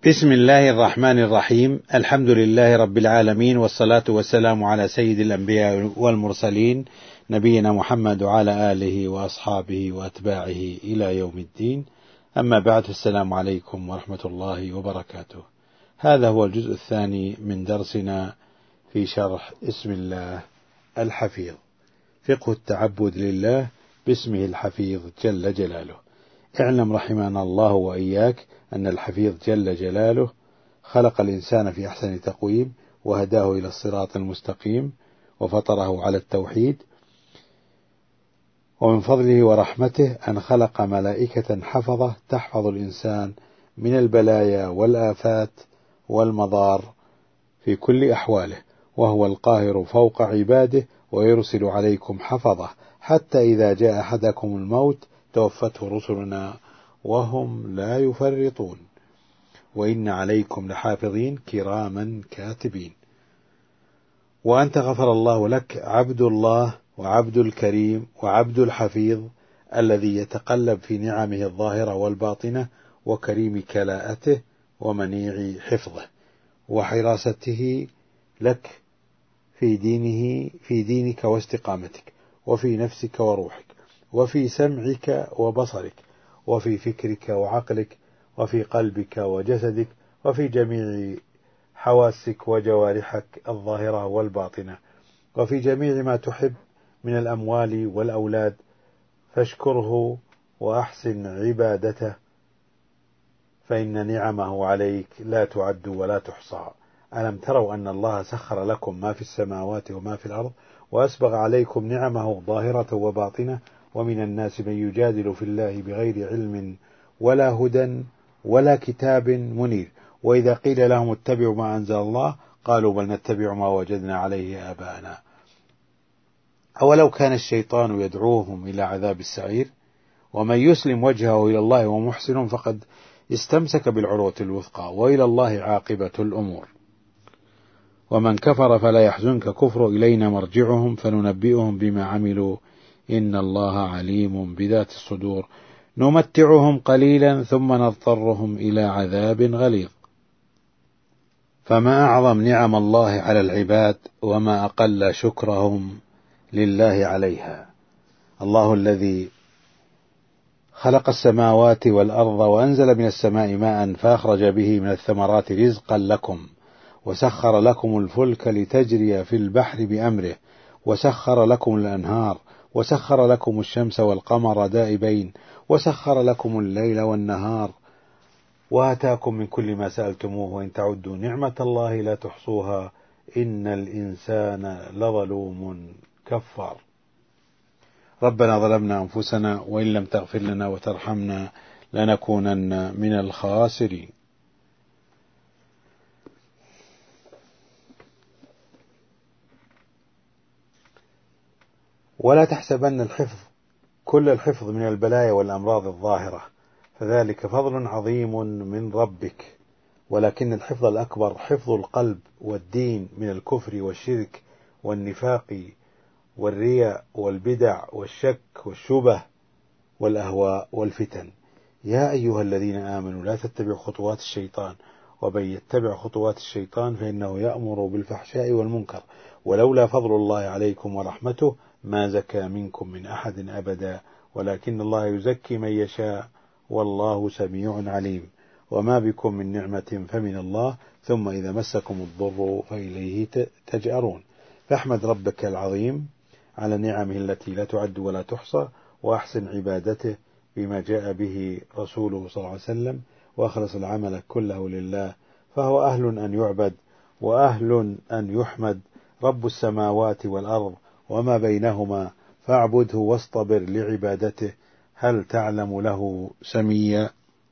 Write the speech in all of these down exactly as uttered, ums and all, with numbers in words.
بسم الله الرحمن الرحيم. الحمد لله رب العالمين، والصلاة والسلام على سيد الأنبياء والمرسلين، نبينا محمد وعلى آله وأصحابه وأتباعه إلى يوم الدين. أما بعد، السلام عليكم ورحمة الله وبركاته. هذا هو الجزء الثاني من درسنا في شرح اسم الله الحفيظ، فقه التعبد لله باسمه الحفيظ جل جلاله. اعلم رحمنا الله وإياك أن الحفيظ جل جلاله خلق الإنسان في أحسن تقويم، وهداه إلى الصراط المستقيم، وفطره على التوحيد. ومن فضله ورحمته أن خلق ملائكة حفظة تحفظ الإنسان من البلايا والآفات والمضار في كل أحواله، وهو القاهر فوق عباده، ويرسل عليكم حفظة حتى إذا جاء أحدكم الموت توفته رسلنا وهم لا يفرطون، وإن عليكم لحافظين كراما كاتبين. وأنت غفر الله لك عبد الله وعبد الكريم وعبد الحفيظ، الذي يتقلب في نعمه الظاهرة والباطنة، وكريم كلاءته ومنيع حفظه وحراسته لك في دينه في دينك واستقامتك، وفي نفسك وروحك، وفي سمعك وبصرك، وفي فكرك وعقلك، وفي قلبك وجسدك، وفي جميع حواسك وجوارحك الظاهرة والباطنة، وفي جميع ما تحب من الأموال والأولاد، فاشكره وأحسن عبادته، فإن نعمه عليك لا تعد ولا تحصى. ألم تروا أن الله سخر لكم ما في السماوات وما في الأرض، وأسبغ عليكم نعمه ظاهرة وباطنة، ومن الناس من يجادل في الله بغير علم ولا هدى ولا كتاب منير، وإذا قيل لهم اتبعوا ما أنزل الله قالوا بل نتبع ما وجدنا عليه آباءنا. أولو كان الشيطان يدعوهم إلى عذاب السعير، ومن يسلم وجهه إلى الله ومحسن فقد استمسك بالعروة الوثقى، وإلى الله عاقبة الأمور. ومن كفر فلا يحزنك كفر، إلينا مرجعهم فننبئهم بما عملوا إن الله عليم بذات الصدور. نمتعهم قليلا ثم نضطرهم إلى عذاب غليظ. فما أعظم نعم الله على العباد، وما أقل شكرهم لله عليها. الله الذي خلق السماوات والأرض، وأنزل من السماء ماء فأخرج به من الثمرات رزقا لكم، وسخر لكم الفلك لتجري في البحر بأمره، وسخر لكم الأنهار، وسخر لكم الشمس والقمر دائبين، وسخر لكم الليل والنهار، وآتاكم من كل ما سألتموه، وإن تعدوا نعمة الله لا تحصوها إن الإنسان لظلوم كفار. ربنا ظلمنا أنفسنا، وإن لم تغفر لنا وترحمنا لنكونن من الخاسرين. ولا تحسبن الحفظ كل الحفظ من البلايا والأمراض الظاهرة، فذلك فضل عظيم من ربك، ولكن الحفظ الأكبر حفظ القلب والدين من الكفر والشرك والنفاق والرياء والبدع والشك والشبه والأهواء والفتن. يا أيها الذين آمنوا لا تتبعوا خطوات الشيطان، ومن يتبع خطوات الشيطان فإنه يأمر بالفحشاء والمنكر، ولولا فضل الله عليكم ورحمته ما زكى منكم من أحد أبدا، ولكن الله يزكي من يشاء والله سميع عليم. وما بكم من نعمة فمن الله، ثم إذا مسكم الضر فإليه تجأرون. فاحمد ربك العظيم على نعمه التي لا تعد ولا تحصى، وأحسن عبادته بما جاء به رسوله صلى الله عليه وسلم، وأخلص العمل كله لله، فهو أهل أن يعبد وأهل أن يحمد، رب السماوات والأرض وما بينهما، فاعبده واصطبر لعبادته، هل تعلم له سميا؟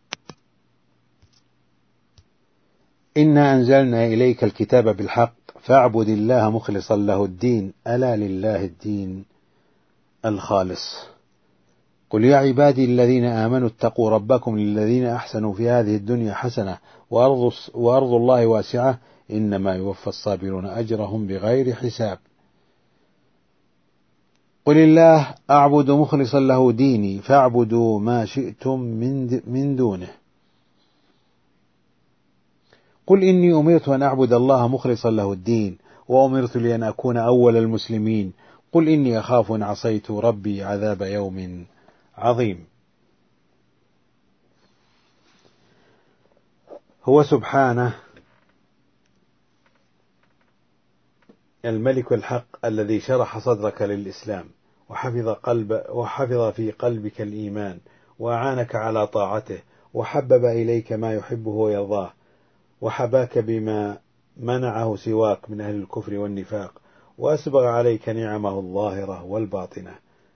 إنا أنزلنا إليك الكتاب بالحق فاعبد الله مخلصا له الدين، ألا لله الدين الخالص. قل يا عبادي الذين آمنوا اتقوا ربكم للذين أحسنوا في هذه الدنيا حسنة وأرض, وأرض الله واسعة إنما يوفى الصابرون أجرهم بغير حساب. قل الله أعبد مخلصا له ديني فاعبدوا ما شئتم من, من دونه. قل إني أمرت أن أعبد الله مخلصا له الدين وأمرت لي أن أكون أول المسلمين. قل إني أخاف إن عصيت ربي عذاب يوم عظيم. هو سبحانه الملك الحق الذي شرح صدرك للإسلام وحفظ, قلب وحفظ في قلبك الإيمان وأعانك على طاعته وحبب إليك ما يحبه ويرضاه وحباك بما منعه سواك من أهل الكفر والنفاق وأسبغ عليك نعمه الظاهرة والباطنة.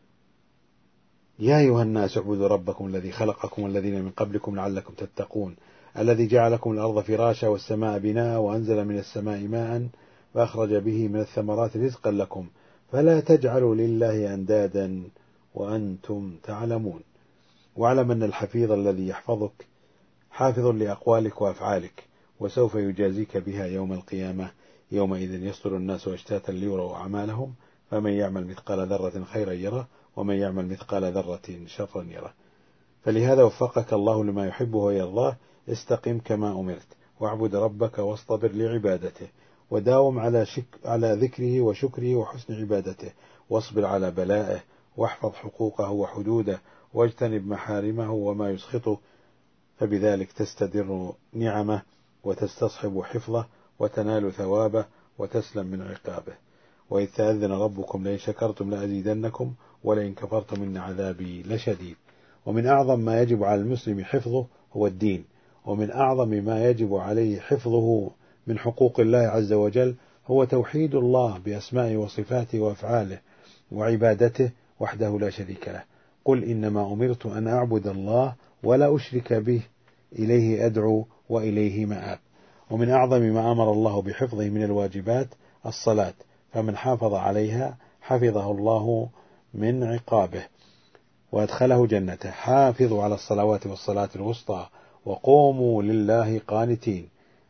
يا أيها الناس اعبدوا ربكم الذي خلقكم والذين من قبلكم لعلكم تتقون الذي جعل لكم الأرض فراشا والسماء بناء وأنزل من السماء ماء فأخرج به من الثمرات رزقا لكم فلا تجعلوا لله أندادا وأنتم تعلمون. واعلم أن الحفيظ الذي يحفظك حافظ لأقوالك وأفعالك وسوف يجازيك بها يوم القيامة يومئذ يصدر الناس أشتاتا ليروا أعمالهم فمن يعمل مثقال ذرة خيرا يره ومن يعمل مثقال ذرة شرا يره. فلهذا وفقك الله لما يحبه ويرضاه. استقم كما أمرت واعبد ربك واصطبر لعبادته وداوم على, شك على ذكره وشكره وحسن عبادته واصبر على بلائه واحفظ حقوقه وحدوده واجتنب محارمه وما يسخطه فبذلك تستدر نعمه وتستصحب حفظه وتنال ثوابه وتسلم من عقابه. وإذ تأذن ربكم لئن شكرتم لأزيدنكم ولئن كفرتم إن عذابي لشديد. ومن أعظم ما يجب على المسلم حفظه هو الدين ومن أعظم ما يجب عليه حفظه من حقوق الله عز وجل هو توحيد الله بأسمائه وصفاته وأفعاله وعبادته وحده لا شريك له. قل إنما أمرت أن أعبد الله ولا أشرك به إليه أدعو وإليه مآب. ومن أعظم ما أمر الله بحفظه من الواجبات الصلاة فمن حافظ عليها حفظه الله من عقابه وأدخله جنته. حافظوا على الصلوات والصلاة الوسطى وقوموا لله قانتين.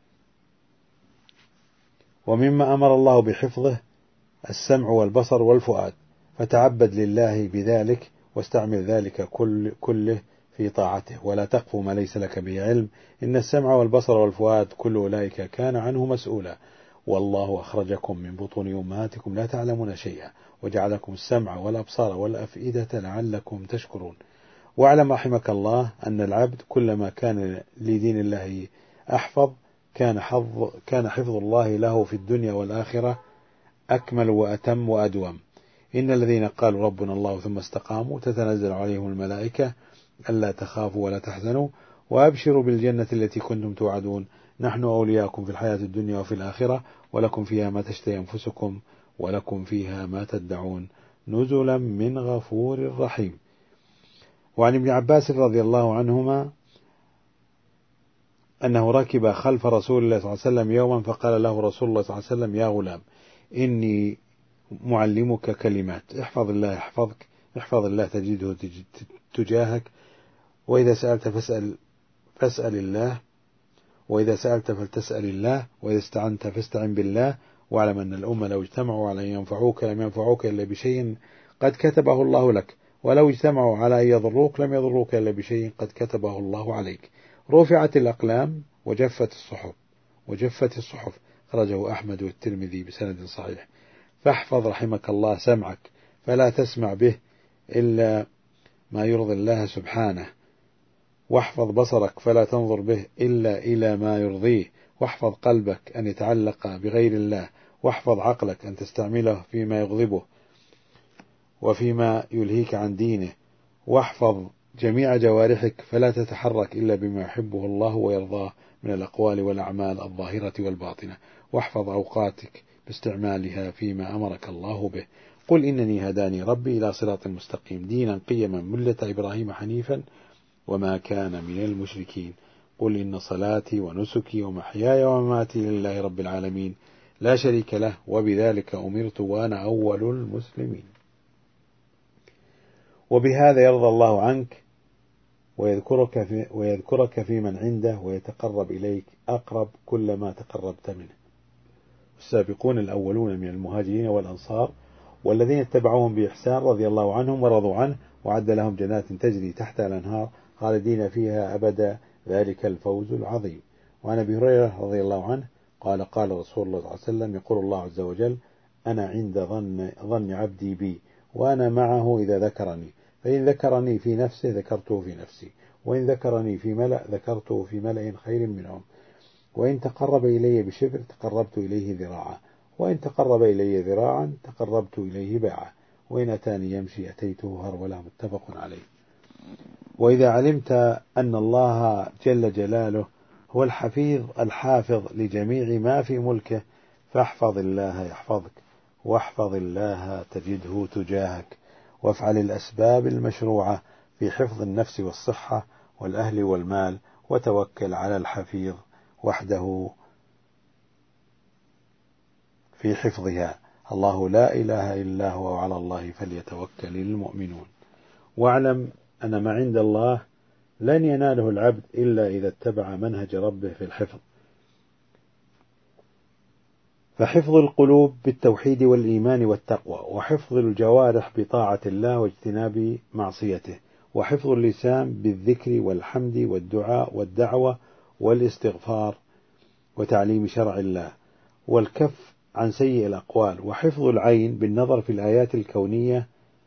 ومما أمر الله بحفظه السمع والبصر والفؤاد فتعبد لله بذلك واستعمل ذلك كل كله في طاعته ولا تقف ما ليس لك به علم إن السمع والبصر والفؤاد كل أولئك كان عنه مسؤولا. والله أخرجكم من بطون أمهاتكم لا تعلمون شيئا وجعلكم السمع والأبصار والأفئدة لعلكم تشكرون. واعلم رحمك الله أن العبد كلما كان لدين الله أحفظ كان حفظ, كان حفظ الله له في الدنيا والآخرة أكمل وأتم وأدوم. إن الذين قالوا ربنا الله ثم استقاموا تتنزل عليهم الملائكة ألا تخافوا ولا تحزنوا وأبشروا بالجنة التي كنتم توعدون نحن أولياءكم في الحياة الدنيا وفي الآخرة ولكم فيها ما تشتهي أنفسكم ولكم فيها ما تدعون نزلا من غفور رحيم. وعن ابن عباس رضي الله عنهما أنه ركب خلف رسول الله صلى الله عليه وسلم يوما فقال له رسول الله صلى الله عليه وسلم يا غلام إني معلمك كلمات احفظ الله يحفظك احفظ الله تجده تجاهك وإذا سألت فاسأل, فاسأل الله وإذا سألت فلتسأل الله وإذا استعنت فاستعن بالله واعلم أن الأمة لو اجتمعوا على أن ينفعوك لم ينفعوك إلا بشيء قد كتبه الله لك ولو اجتمعوا على أن يضروك لم يضروك إلا بشيء قد كتبه الله عليك. رفعت الأقلام وجفت الصحف وجفت الصحف خرجه أحمد والترمذي بسند صحيح. فاحفظ رحمك الله سمعك فلا تسمع به إلا ما يرضي الله سبحانه واحفظ بصرك فلا تنظر به إلا إلى ما يرضيه واحفظ قلبك أن يتعلق بغير الله واحفظ عقلك أن تستعمله فيما يغضبه وفيما يلهيك عن دينه واحفظ جميع جوارحك فلا تتحرك إلا بما يحبه الله ويرضاه من الأقوال والأعمال الظاهرة والباطنة واحفظ أوقاتك باستعمالها فيما أمرك الله به. قل إنني هداني ربي إلى صراط مستقيم دينا قيما ملة إبراهيم حنيفا وما كان من المشركين. قل إن صلاتي ونسكي ومحياي ومماتي لله رب العالمين لا شريك له وبذلك أمرت وأنا أول المسلمين. وبهذا يرضى الله عنك ويذكرك في, ويذكرك في من عنده ويتقرب إليك أقرب كلما تقربت منه. السابقون الأولون من المهاجرين والأنصار والذين اتبعوهم بإحسان رضي الله عنهم ورضوا عنه وعد لهم جنات تجري تحت الأنهار خالدين فيها أبدا ذلك الفوز العظيم. وعن أبي هريرة رضي الله عنه قال قال رسول الله صلى الله عليه وسلم يقول الله عز وجل أنا عند ظن, ظن عبدي بي وأنا معه إذا ذكرني، فإن ذكرني في نفسه ذكرته في نفسي، وإن ذكرني في ملأ ذكرته في ملأ خير منهم، وإن تقرب إلي بشبر تقربت إليه ذراعا، وإن تقرب إلي ذراعا تقربت إليه باعا، وإن أتاني يمشي أتيته هرولا. متفق عليه. وإذا علمت أن الله جل جلاله هو الحفيظ الحافظ لجميع ما في ملكه فاحفظ الله يحفظك، واحفظ الله تجده تجاهك، وافعل الأسباب المشروعة في حفظ النفس والصحة والأهل والمال، وتوكل على الحفيظ وحده في حفظها. الله لا إله إلا هو وعلى الله فليتوكل المؤمنون. واعلم أن ما عند الله لن يناله العبد إلا إذا اتبع منهج ربه في الحفظ، فحفظ القلوب بالتوحيد والإيمان والتقوى، وحفظ الجوارح بطاعة الله واجتناب معصيته، وحفظ اللسان بالذكر والحمد والدعاء والدعوة والاستغفار وتعليم شرع الله، والكف عن سيء الأقوال، وحفظ العين بالنظر في الآيات الكونية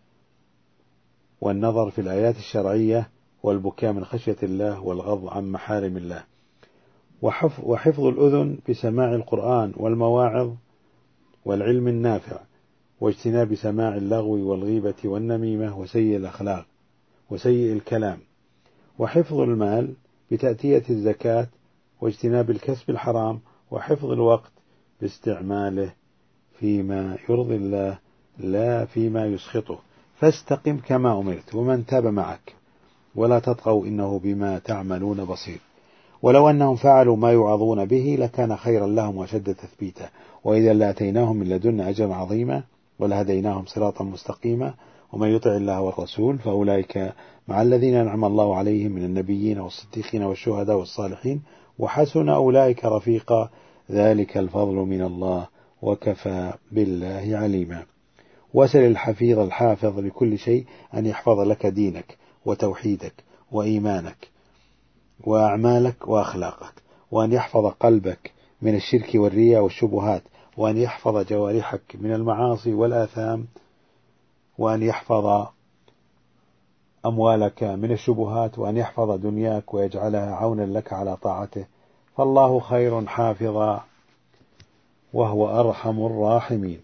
والنظر في الآيات الشرعية، والبكاء من خشية الله والغض عن محارم الله، وحفظ الأذن بسماع القرآن والمواعظ والعلم النافع، واجتناب سماع اللغو والغيبة والنميمة وسيء الأخلاق وسيء الكلام، وحفظ المال بتأتية الزكاة واجتناب الكسب الحرام، وحفظ الوقت باستعماله فيما يرضي الله لا فيما يسخطه، فاستقم كما أمرت ومن تاب معك ولا تطغوا إنه بما تعملون بصير. ولو أنهم فعلوا ما يوعظون به لكان خيرا لهم وشد تثبيتا، وإذا لآتيناهم من لدنا أجرا عظيما ولهديناهم صراطا مستقيما. ومن يطع الله والرسول فأولئك مع الذين أنعم الله عليهم من النبيين والصديقين والشهداء والصالحين وحسن أولئك رفيقا، ذلك الفضل من الله وكفى بالله عليما. وسل الحفيظ الحافظ لكل شيء أن يحفظ لك دينك وتوحيدك وإيمانك وأعمالك وأخلاقك، وأن يحفظ قلبك من الشرك والرياء والشبهات، وأن يحفظ جوارحك من المعاصي والآثام، وأن يحفظ أموالك من الشبهات، وأن يحفظ دنياك ويجعلها عونا لك على طاعته، فالله خير حافظا وهو أرحم الراحمين.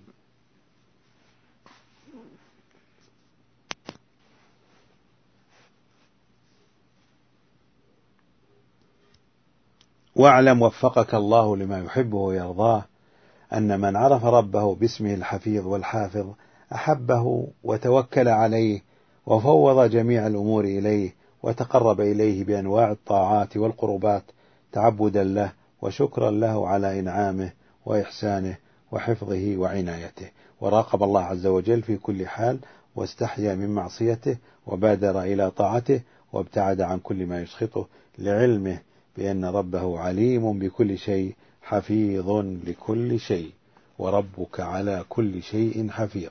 واعلم وفقك الله لما يحبه ويرضاه أن من عرف ربه باسمه الحفيظ والحافظ أحبه وتوكل عليه وفوض جميع الأمور إليه وتقرب إليه بأنواع الطاعات والقربات تعبدا له وشكرا له على إنعامه وإحسانه وحفظه وعنايته، وراقب الله عز وجل في كل حال واستحيا من معصيته وبادر إلى طاعته وابتعد عن كل ما يسخطه، لعلمه بأن ربه عليم بكل شيء حفيظ لكل شيء، وربك على كل شيء حفيظ.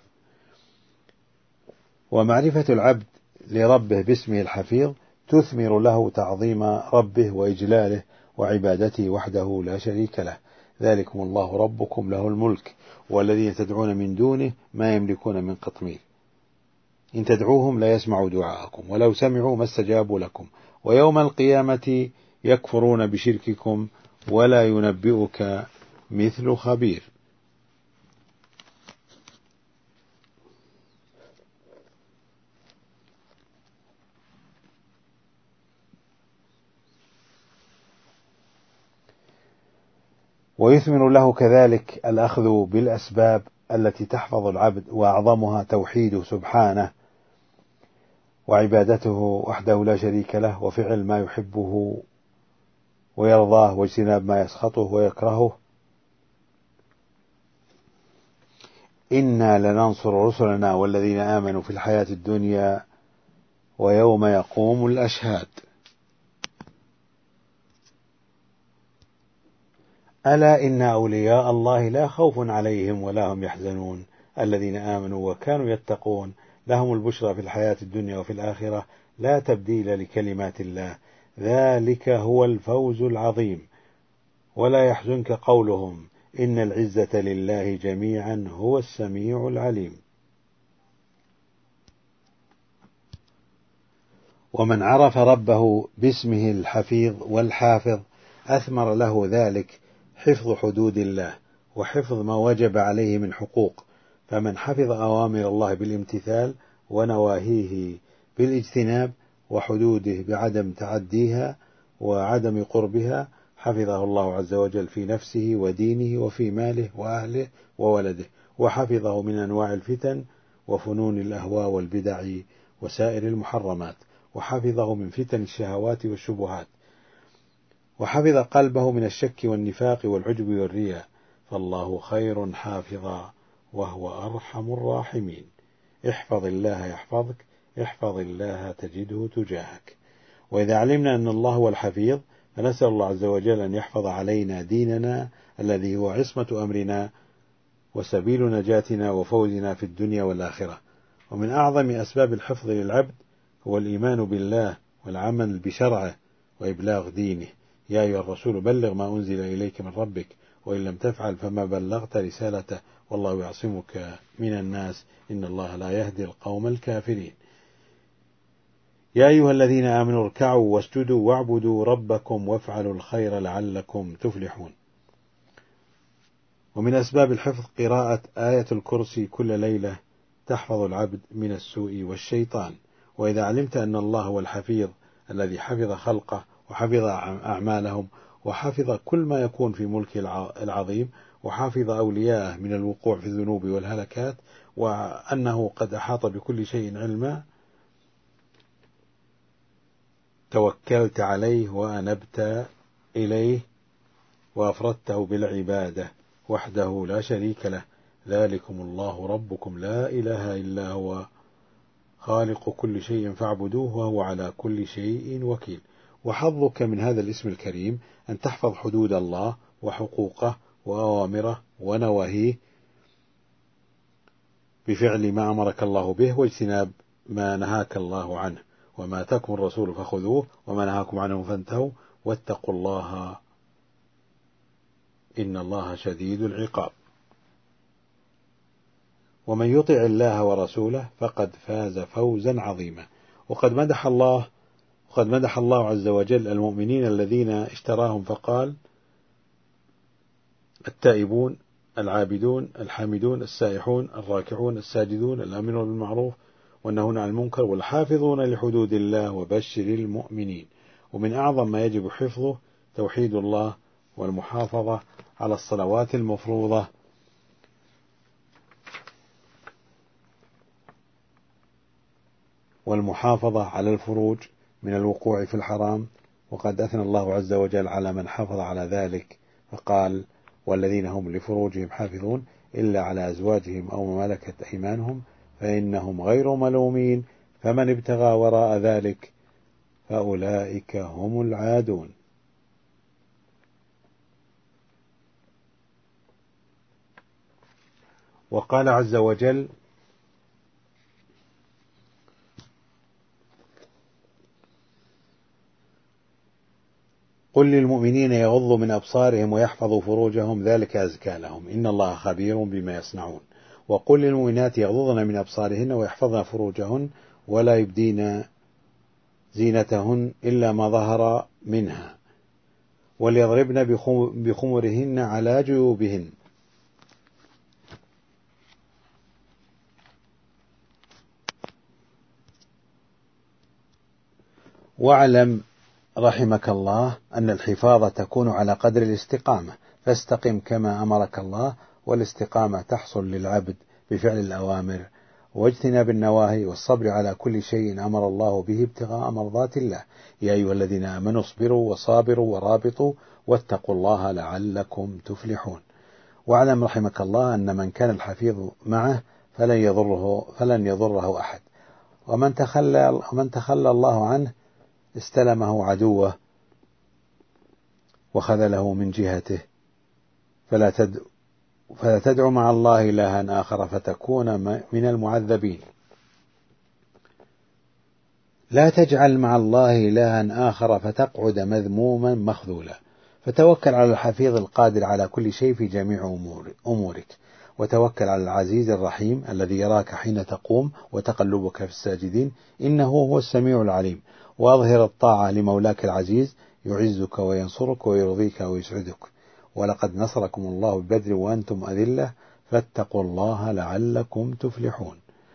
ومعرفة العبد لربه باسمه الحفيظ تثمر له تعظيم ربه وإجلاله وعبادته وحده لا شريك له. ذلكم الله ربكم له الملك والذين تدعون من دونه ما يملكون من قطمير، إن تدعوهم لا يسمعوا دعاءكم ولو سمعوا ما استجابوا لكم، ويوم القيامة يكفرون بشرككم ولا ينبئك مثل خبير. ويثمر له كذلك الأخذ بالأسباب التي تحفظ العبد، وأعظمها توحيده سبحانه وعبادته وحده لا شريك له، وفعل ما يحبه ويرضاه واجتناب ما يسخطه ويكرهه. إنا لننصر رسلنا والذين آمنوا في الحياة الدنيا ويوم يقوم الأشهاد. ألا إن أولياء الله لا خوف عليهم ولا هم يحزنون الذين آمنوا وكانوا يتقون لهم البشرى في الحياة الدنيا وفي الآخرة لا تبديل لكلمات الله ذلك هو الفوز العظيم. ولا يحزنك قولهم إن العزة لله جميعا هو السميع العليم. ومن عرف ربه باسمه الحفيظ والحافظ أثمر له ذلك حفظ حدود الله وحفظ ما وجب عليه من حقوق، فمن حفظ أوامر الله بالامتثال ونواهيه بالاجتناب وحدوده بعدم تعديها وعدم قربها حفظه الله عز وجل في نفسه ودينه وفي ماله وأهله وولده، وحفظه من أنواع الفتن وفنون الأهواء والبدع وسائر المحرمات، وحفظه من فتن الشهوات والشبهات، وحفظ قلبه من الشك والنفاق والعجب والرياء، فالله خير حافظا وهو أرحم الراحمين. احفظ الله يحفظك، احفظ الله تجده تجاهك. وإذا علمنا أن الله هو الحفيظ فنسأل الله عز وجل أن يحفظ علينا ديننا الذي هو عصمة أمرنا وسبيل نجاتنا وفوزنا في الدنيا والآخرة. ومن أعظم أسباب الحفظ للعبد هو الإيمان بالله والعمل بشرعه وإبلاغ دينه. يا أيها الرسول بلغ ما أنزل إليك من ربك وإن لم تفعل فما بلغت رسالته والله يعصمك من الناس إن الله لا يهدي القوم الكافرين. يا أيها الذين آمنوا اركعوا واسجدوا واعبدوا ربكم وافعلوا الخير لعلكم تفلحون. ومن أسباب الحفظ قراءة آية الكرسي كل ليلة تحفظ العبد من السوء والشيطان. وإذا علمت أن الله هو الحفيظ الذي حفظ خلقه وحفظ أعمالهم وحفظ كل ما يكون في ملكه العظيم وحفظ أولياءه من الوقوع في الذنوب والهلكات، وأنه قد أحاط بكل شيء علما، توكلت عليه وأنبت إليه وأفردته بالعبادة وحده لا شريك له، ذلكم الله ربكم لا إله إلا هو خالق كل شيء فاعبدوه وهو على كل شيء وكيل. وحظك من هذا الاسم الكريم أن تحفظ حدود الله وحقوقه وأوامره ونواهيه بفعل ما أمرك الله به واجتناب ما نهاك الله عنه، وما آتاكم الرسول فخذوه وما نهاكم عنه فانتهوا واتقوا الله إن الله شديد العقاب. ومن يطع الله ورسوله فقد فاز فوزا عظيما. وقد مدح الله وقد مدح الله عز وجل المؤمنين الذين اشتراهم فقال: التائبون العابدون الحامدون السائحون الراكعون الساجدون الآمرون بالمعروف والنهون عن المنكر والحافظون لحدود الله وبشر المؤمنين. ومن أعظم ما يجب حفظه توحيد الله والمحافظة على الصلوات المفروضة والمحافظة على الفروج من الوقوع في الحرام. وقد أثنى الله عز وجل على من حافظ على ذلك فقال: والذين هم لفروجهم حافظون إلا على أزواجهم أو ما ملكت أيمانهم فإنهم غير ملومين فمن ابتغى وراء ذلك فأولئك هم العادون. وقال عز وجل: قل للمؤمنين يغضوا من أبصارهم ويحفظوا فروجهم ذلك أزكى لهم إن الله خبير بما يصنعون. وقل للمؤمنات يغضضن من أبصارهن ويحفظن فروجهن ولا يبدين زينتهن إلا ما ظهر منها وليضربن بخمرهن على جيوبهن. واعلم رحمك الله أن الحفاظة تكون على قدر الاستقامة، فاستقم كما أمرك الله، والاستقامة تحصل للعبد بفعل الأوامر واجتناب النواهي والصبر على كل شيء أمر الله به ابتغاء مرضات الله. يا أيها الذين آمنوا اصبروا وصابروا ورابطوا واتقوا الله لعلكم تفلحون. واعلم رحمك الله أن من كان الحفيظ معه فلن يضره, فلن يضره أحد، ومن تخلى, ومن تخلى الله عنه استلمه عدوه وخذله من جهته، فلا تدعو, فلا تدعو مع الله إلها آخر فتكون من المعذبين. لا تجعل مع الله إلها آخر فتقعد مذموما مخذولا. فتوكل على الحفيظ القادر على كل شيء في جميع أمورك، وتوكل على العزيز الرحيم الذي يراك حين تقوم وتقلبك في الساجدين، إنه هو السميع العليم. وأظهر الطاعة لمولاك العزيز يعزك وينصرك ويرضيك ويسعدك. ولقد نصركم الله ببدر وأنتم أذلة فاتقوا الله لعلكم تفلحون.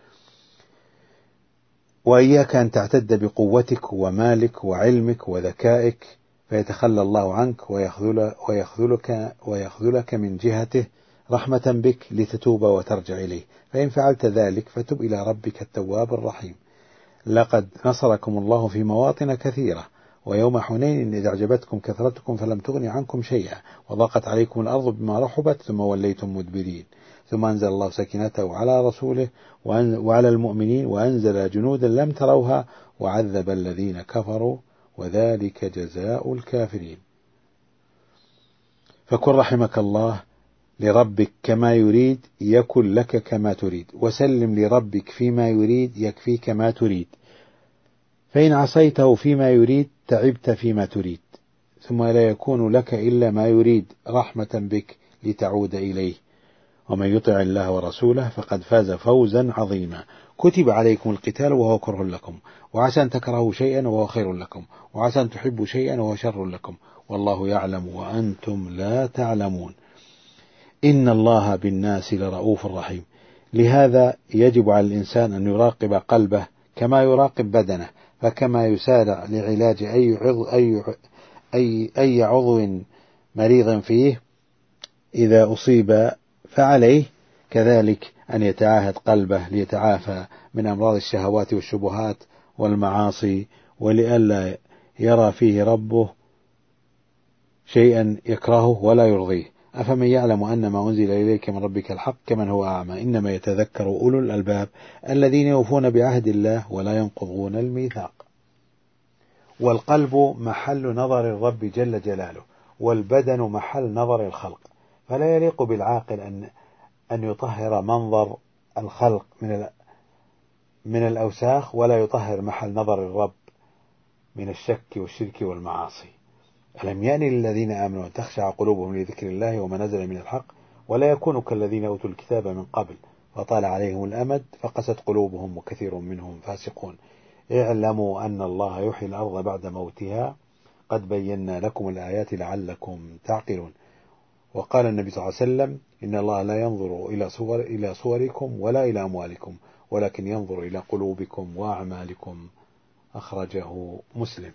وإياك أن تعتد بقوتك ومالك وعلمك وذكائك فيتخلى الله عنك ويخذل ويخذلك, ويخذلك من جهته رحمة بك لتتوب وترجع إليه، فإن فعلت ذلك فتب إلى ربك التواب الرحيم. لقد نصركم الله في مواطن كثيرة، ويوم حنين إذ أعجبتكم كثرتكم فلم تغن عنكم شيئا وضاقت عليكم الأرض بما رحبت ثم وليتم مدبرين، ثم أنزل الله سكينته على رسوله وعلى المؤمنين وأنزل جنودا لم تروها وعذب الذين كفروا وذلك جزاء الكافرين. فكن رحمك الله لربك كما يريد يكن لك كما تريد، وسلم لربك فيما يريد يكفيك ما تريد، فإن عصيته فيما يريد تعبت فيما تريد، ثم لا يكون لك إلا ما يريد رحمة بك لتعود إليه. ومن يطع الله ورسوله فقد فاز فوزا عظيما. كتب عليكم القتال وهو كره لكم، وعسى أن تكرهوا شيئا وهو خير لكم، وعسى أن تحبوا شيئا وهو شر لكم، والله يعلم وأنتم لا تعلمون. إن الله بالناس لرؤوف رحيم. لهذا يجب على الإنسان أن يراقب قلبه كما يراقب بدنه، فكما يسارع لعلاج أي عضو, أي أي أي عضو مريض فيه إذا أصيب فعليه كذلك أن يتعاهد قلبه ليتعافى من أمراض الشهوات والشبهات والمعاصي، ولئلا يرى فيه ربه شيئا يكرهه ولا يرضيه. أفمن يعلم أن ما أنزل إليك من ربك الحق كمن هو أعمى، إنما يتذكر أولو الألباب الذين يوفون بعهد الله ولا ينقضون الميثاق. والقلب محل نظر الرب جل جلاله، والبدن محل نظر الخلق، فلا يليق بالعاقل أن أن يطهر منظر الخلق من من الأوساخ ولا يطهر محل نظر الرب من الشك والشرك والمعاصي. ألم يأن للذين آمنوا أن تخشع قلوبهم لذكر الله وما نزل من الحق ولا يكونوا كالذين أوتوا الكتاب من قبل فطال عليهم الأمد فقست قلوبهم وكثير منهم فاسقون. اعلموا أن الله يحيي الأرض بعد موتها قد بينا لكم الآيات لعلكم تعقلون. وقال النبي صلى الله عليه وسلم إن الله لا ينظر إلى صور إلى صوركم ولا إلى أموالكم ولكن ينظر إلى قلوبكم وأعمالكم. أخرجه مسلم.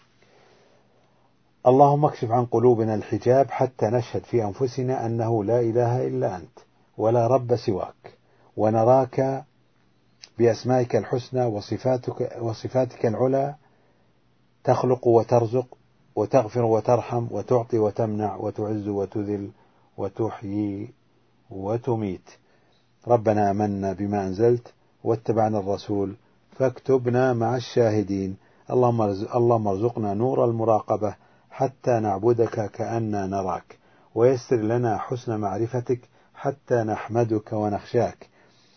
اللهم اكشف عن قلوبنا الحجاب حتى نشهد في أنفسنا أنه لا إله إلا أنت ولا رب سواك، ونراك بأسمائك الحسنى وصفاتك, وصفاتك العلى تخلق وترزق وتغفر وترحم وتعطي وتمنع وتعز وتذل وتحيي وتميت. ربنا آمنا بما أنزلت واتبعنا الرسول فاكتبنا مع الشاهدين. اللهم ارزقنا نور المراقبة حتى نعبدك كأننا نراك، ويسر لنا حسن معرفتك حتى نحمدك ونخشاك،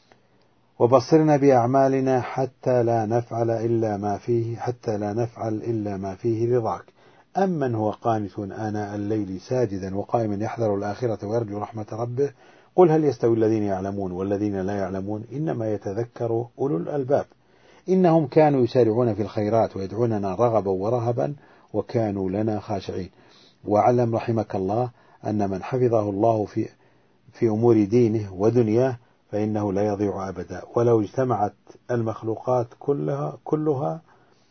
وبصرنا بأعمالنا حتى لا نفعل إلا ما فيه حتى لا نفعل إلا ما فيه رضاك. أمن هو قانت آناء الليل ساجدا وقائما يحذر الآخرة ويرجو رحمة ربه قل هل يستوي الذين يعلمون والذين لا يعلمون إنما يتذكر أولو الألباب. إنهم كانوا يسارعون في الخيرات ويدعوننا رغبا ورهبا وكانوا لنا خاشعين. واعلم رحمك الله أن من حفظه الله في في أمور دينه ودنياه فإنه لا يضيع أبدا، ولو اجتمعت المخلوقات كلها كلها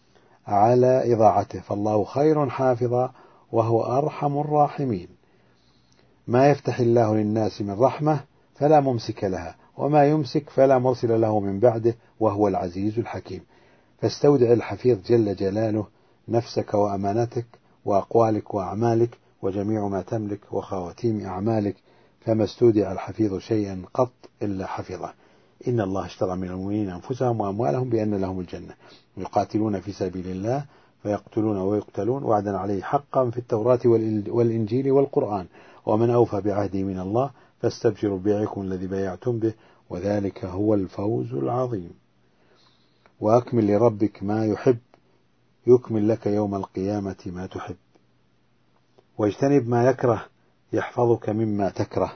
على إضاعته فالله خير حافظا وهو أرحم الراحمين. ما يفتح الله للناس من رحمة فلا ممسك لها وما يمسك فلا مرسل له من بعده وهو العزيز الحكيم. فاستودع الحفيظ جل جلاله نفسك وأمانتك وأقوالك وأعمالك وجميع ما تملك وخواتيم أعمالك، فما استودع الحفيظ شيئا قط إلا حفظه. إن الله اشترى من المؤمنين أنفسهم وأموالهم بأن لهم الجنة يقاتلون في سبيل الله فيقتلون ويقتلون وعدا عليه حقا في التوراة والإنجيل والقرآن ومن أوفى بعهده من الله فاستبشروا ببيعكم الذي بايعتم به وذلك هو الفوز العظيم. وأكمل لربك ما يحب يكمل لك يوم القيامة ما تحب. واجتنب ما يكره يحفظك مما تكره،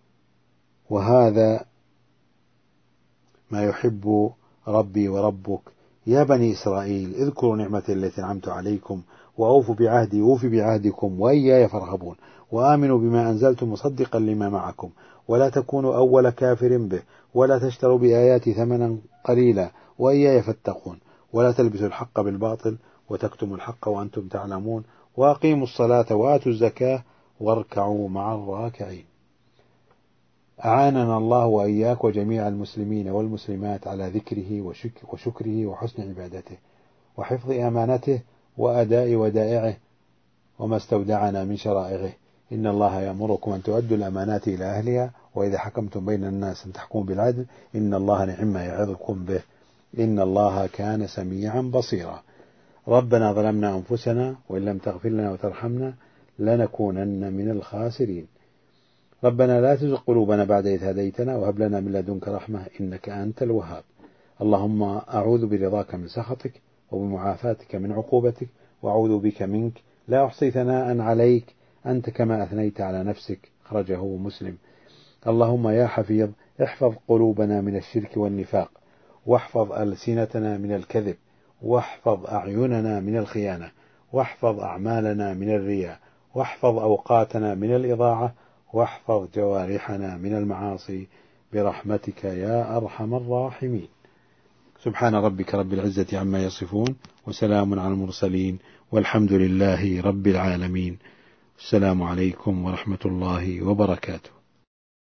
وهذا ما يحب ربي وربك. يا بني إسرائيل اذكروا نعمتي التي أنعمت عليكم وأوفوا بعهدي أوف بعهدكم وإياي فارهبون، وآمنوا بما أنزلت مصدقا لما معكم، ولا تكونوا أول كافر به، ولا تشتروا بآياتي ثمنا قليلا وإياي فاتقون، ولا تلبسوا الحق بالباطل وتكتموا الحق وأنتم تعلمون، وأقيموا الصلاة وآتوا الزكاة واركعوا مع الراكعين. أعاننا الله وإياك وجميع المسلمين والمسلمات على ذكره وشكره وحسن عبادته وحفظ أمانته وأداء ودائعه وما استودعنا من شرائعه. إن الله يأمركم أن تؤدوا الأمانات إلى أهلها وإذا حكمتم بين الناس أن تحكموا بالعدل إن الله نعم ما يعظكم به إن الله كان سميعا بصيرا. ربنا ظلمنا أنفسنا وإن لم تغفر لنا وترحمنا لنكونن من الخاسرين. ربنا لا تزغ قلوبنا بعد إذ هديتنا وهب لنا من لدنك رحمة إنك أنت الوهاب. اللهم أعوذ برضاك من سخطك وبمعافاتك من عقوبتك وأعوذ بك منك لا أحصي ثناء عليك أنت كما أثنيت على نفسك. خرجه مسلم. اللهم يا حفيظ احفظ قلوبنا من الشرك والنفاق، واحفظ ألسنتنا من الكذب، واحفظ أعيننا من الخيانة، واحفظ أعمالنا من الرياء، واحفظ أوقاتنا من الإضاعة، واحفظ جوارحنا من المعاصي برحمتك يا أرحم الراحمين. سبحان ربك رب العزة عما يصفون وسلام على المرسلين والحمد لله رب العالمين. السلام عليكم ورحمة الله وبركاته.